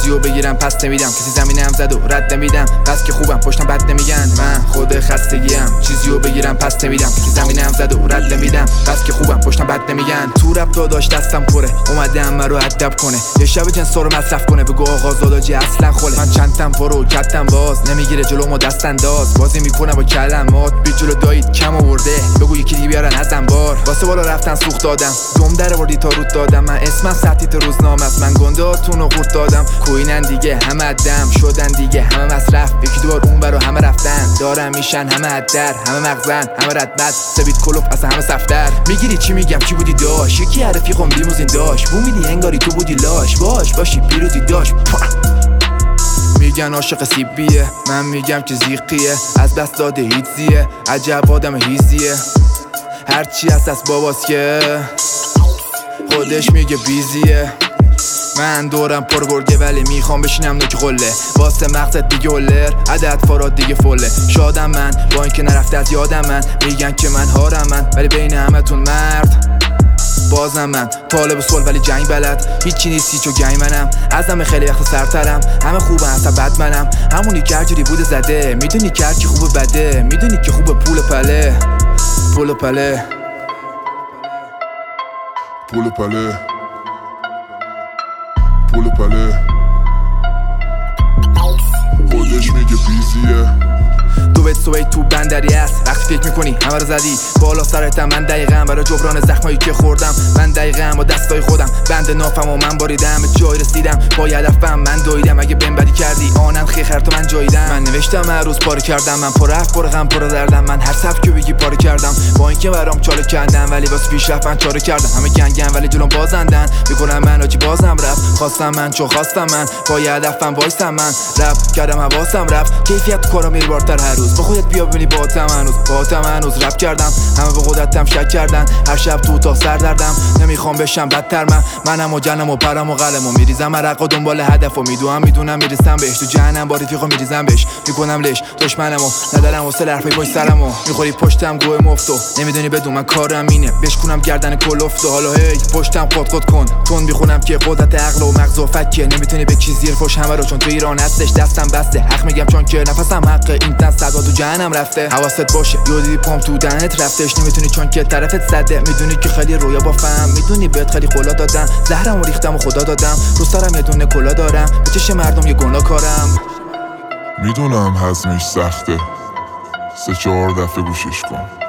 چیزیو بگیرم پس نمیدم، کسی زمینم زد و رد نمیدم، پس که خوبم پشتم بد نمیگن. من خود خستگیم، چیزیو بگیرم پس نمیدم، کسی زمینم زد و رد نمیدم، پس که خوبم پشتم بد نمیگن. تو رپ داداش دستم پره، اومده من رو ادب کنه، یه شب جنس رو مصرف کنه، بگو آغاز داداجی اصلا خله. من چند تم پرو کتم باز، نمیگیره جلومو دست انداز، بازی میکنه با کلمات، بی جلو دایید کم آورده، بگو یکی دیگه بیارن از انبار. واسه بالا رفتن سوخت دادم، دم در آوردی تا رود دادم، من اسمم سطحیت روزنامه است، من گنداتونو خورد دادم. کوینن دیگه همه دم شدن دیگه، همه مصرف، یکی دوبار اون برا همه رفتن، دارن میشن همه حدر، همه مغزن، همه ردبد، سوید کلوف اصلا همه صفتر. میگیری چی میگم چی بودی داش، یکی عرفی قم لیموزین داش، بو میدی انگاری تو بودی لاش، باش باشی پیروزی داش. میگن عاشق سیبیه، من میگم که زیقیه، از دست داده هیچزیه، عجب آدم هیزیه، هرچی هست از باباست که خودش میگه بیزیه. من دورم پر گرگه ولی میخوام بشینم نوک قله، واسه مغزت دیگه هولر، عدد فاراد دیگه فله. شادم من با اینکه نرفته از یادم، من میگن که من هارم من، ولی بین همتون مرد بازم من طالب سول ولی جنگ بلد، هیچی نیستی چو گنگ منم، از همه خیلی وقت سرترم، همه خوبه اصلا بد منم، همونی که هرجوری بوده زده، میدونی که هرکی خوبه بده، میدونی که خوبه پول پله، پول پله، پول پله، پول پله، خودش میگه بیزیه. دوبت سوی تو بندری است، وقتی فکر میکنی همه رو زدی بالا سرتم، من دقیقم برای جبران زخمایی که خوردم، من دقیقم با دستای خودم بند نافم و من باریدم، به جای رسیدم با هدفم من دویدم، اگه بهم بدی کردی آنن خیخر تو من جاییدم. من نوشتم هر روز پاره کردم، من پر رفت پر غم پر دردم، من هر سبک بگی پاره کردم، با اینکه برام چاله کردم ولی واسه پیشرفت من چاره کردم، همه گنگن ولی جلوم بازندن، میکنم من آجی بازم رفت، خواستم من چو خواستم من، با هدفم وایسم من، رپ کردم حواسم رفت، کیفیت کارم میره بالاتر هر روز، با خودت بیا ببینی باهاتم هنوز رپ کردم، همه به قدرتم شک کردن، هر شب تو تا سر دردم، نمیخوام بشم بدتر منم و جنم و پرم و قلم و میریزم عرق و دنبال هدف و میدونم میرسم بهش، تو جهنم با رفیقا میریزم بهش، میکنم لش دشمنمو ندارم واسه حرفای پشت سرمو، میخوری پشتم گوه مفتو، نمیدونی بدون من کارم اینه بشکنم گردن کلفت، حالا هی پشتم خود کن تون میخونم که قدرت عقل و مغز و فکه، نمیتونی بکشی زیر فوش همه رو، چون تو ایران هستش دستم بسته، حق میگم چون که نفسم حقه، این تن صدا تو جهنم رفته، حواست باشه یودی پام تو دهنت رفتش، نمیتونی چون که طرفت زده، میدونی که خیلی رویا بافم، میدونی بهت خیلی خلا دادم، زهرمو ریختم و خدا دادم، رو سرم یه دونه کلا دارم، به چش مردم یه گناه کارم. میدونم هضمش سخته، 3-4 دفعه گوشش کن.